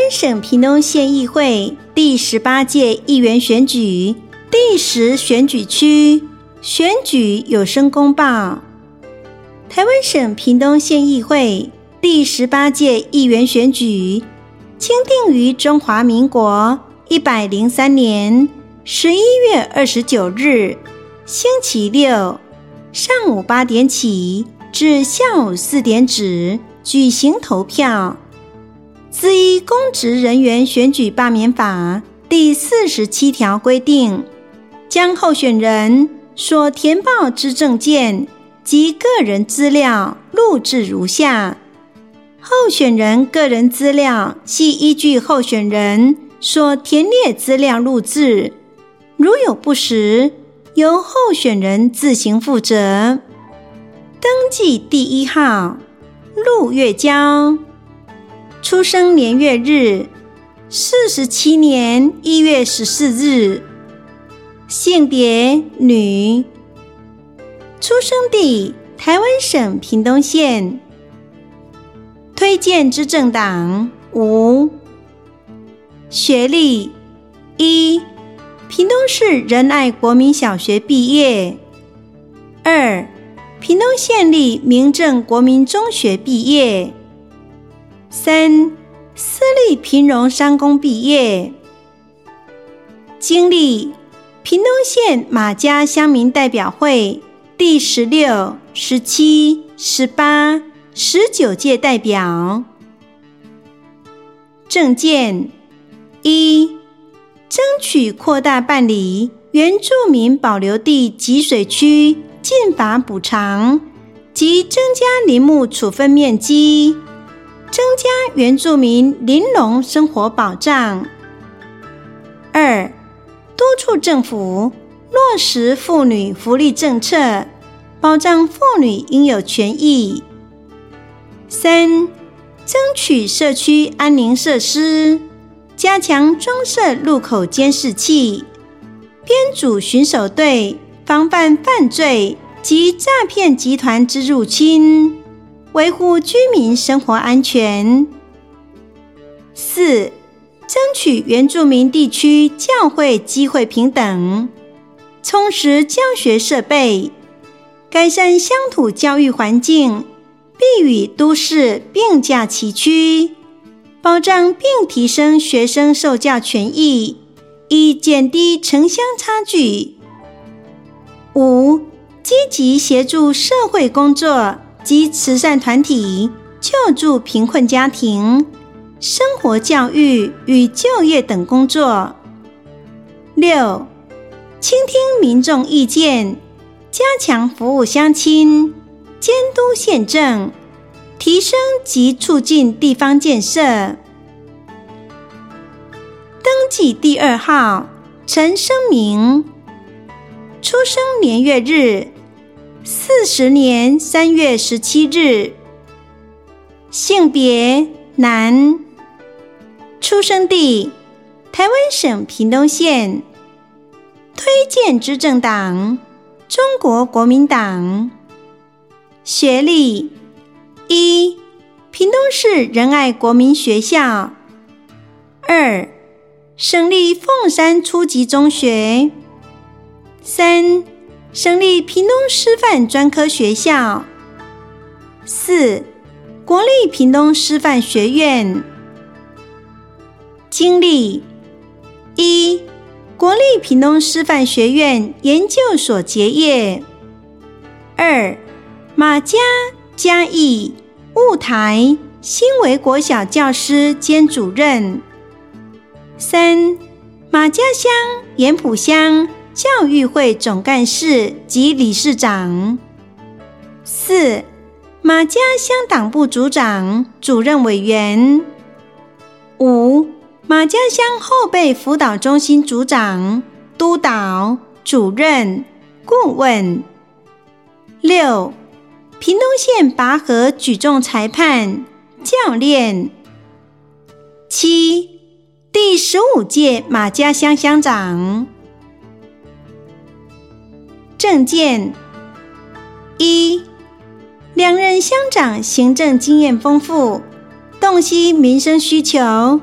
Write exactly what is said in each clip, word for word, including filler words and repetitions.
省屏东县议会第十八届议员选举第十选举区选举有声公报。台湾省屏东县议会第十八届议员选举钦定于中华民国一百零三年十一月二十九日星期六上午八点起至下午四点止举行投票。自依公职人员选举罢免法第四十七条规定，将候选人所填报之证件及个人资料录制如下。候选人个人资料系依据候选人所填列资料录制，如有不实，由候选人自行负责。登记第一号陆月娇，出生年月日四十七年一月十四日，性别女，出生地台湾省屏东县，推荐之政党无，学历一，屏东市仁爱国民小学毕业，二，屏东县立明正国民中学毕业，三，私立平荣商工毕业。经历屏东县马家乡民代表会第十六、十七、十八、十九届代表。政见一，争取扩大办理原住民保留地集水区禁伐补偿及增加林木处分面积，增加原住民林农生活保障。二，督促政府落实妇女福利政策，保障妇女应有权益。三，争取社区安宁设施，加强装设路口监视器，编组巡守队，防范犯罪及诈骗集团之入侵，维护居民生活安全。四，争取原住民地区教会机会平等，充实教学设备，改善乡土教育环境，必与都市并驾齐驱，保障并提升学生受教权益，以减低城乡差距。五，积极协助社会工作及慈善团体救助贫困家庭、生活教育与就业等工作。六，倾听民众意见，加强服务乡亲，监督县政，提升及促进地方建设。登记第二号陈生明，出生年月日四十年三月十七日，性别男，出生地台湾省屏东县，推荐之政党中国国民党。学历一，屏东市仁爱国民学校。二，省立凤山初级中学。三，省立屏东师范专科学校。四，国立屏东师范学院。经历一，国立屏东师范学院研究所结业。二，马家、嘉义、雾台、新围国小教师兼主任。三，马家乡盐埔乡教育会总干事及理事长。四，马家乡党部组长、主任委员。五，马家乡后备辅导中心组长、督导、主任、顾问。六，屏东县拔河举重裁判、教练。七，第十五届马家乡乡长。政见一，两任乡长行政经验丰富，洞悉民生需求，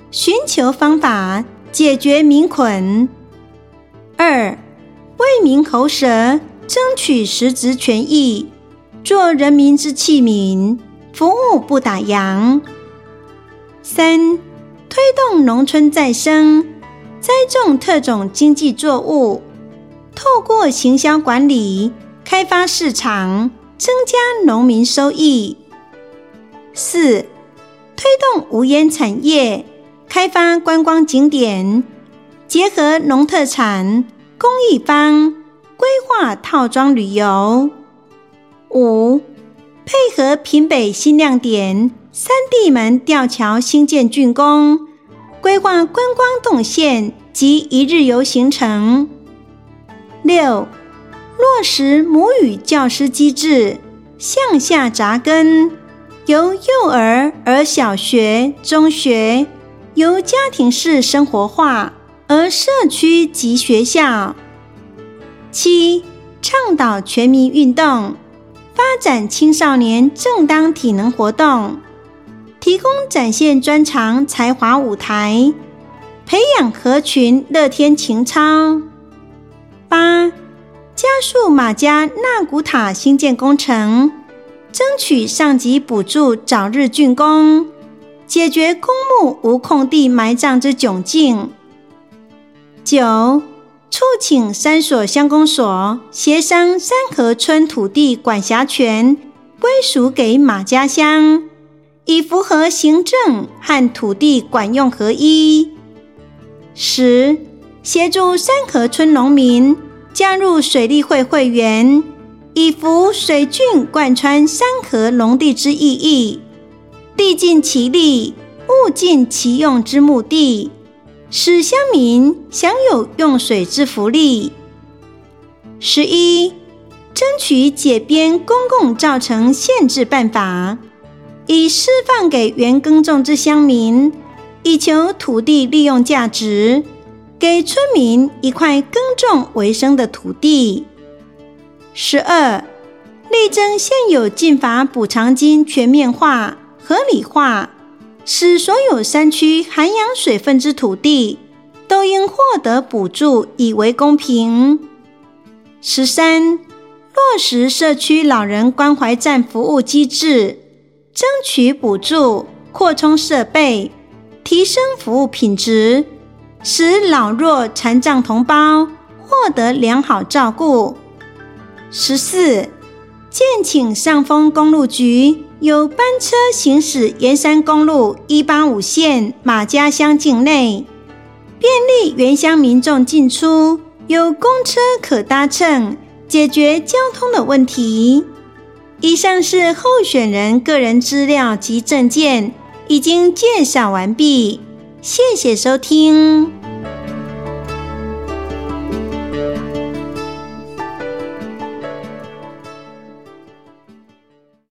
寻求方法解决民困。二、为民喉舌，争取实质权益，做人民之器皿，服务不打烊。三、推动农村再生，栽种特种经济作物，透过行销管理，开发市场，增加农民收益。四、推动无烟产业，开发观光景点，结合农特产、工艺坊，规划套装旅游。五、配合屏北新亮点、三地门吊桥兴建竣工，规划观光动线及一日游行程。六、落实母语教师机制，向下扎根，由幼儿而小学、中学，由家庭式生活化而社区及学校。七、倡导全民运动，发展青少年正当体能活动，提供展现专长才华舞台，培养合群乐天情操。八、加速马家纳古塔兴建工程，争取上级补助早日竣工，解决公墓无空地埋葬之窘境。九、促请三所乡公所协商三河村土地管辖权归属给马家乡，以符合行政和土地管用合一。十、协助三河村农民加入水利会会员，以扶水郡贯穿三河农地之意义，地尽其力，物尽其用之目的，使乡民享有用水之福利。十一、争取解编公共造成限制办法，以释放给原耕种之乡民，以求土地利用价值，给村民一块耕种为生的土地。十二、力争现有禁伐补偿金全面化、合理化，使所有山区涵养水分之土地都应获得补助，以为公平。十三、落实社区老人关怀站服务机制，争取补助，扩充设备，提升服务品质，使老弱残障同胞获得良好照顾。十四、建请上丰公路局有班车行驶沿山公路一八五线马家乡境内，便利原乡民众进出，有公车可搭乘，解决交通的问题。以上是候选人个人资料及证件，已经介绍完毕，谢谢收听。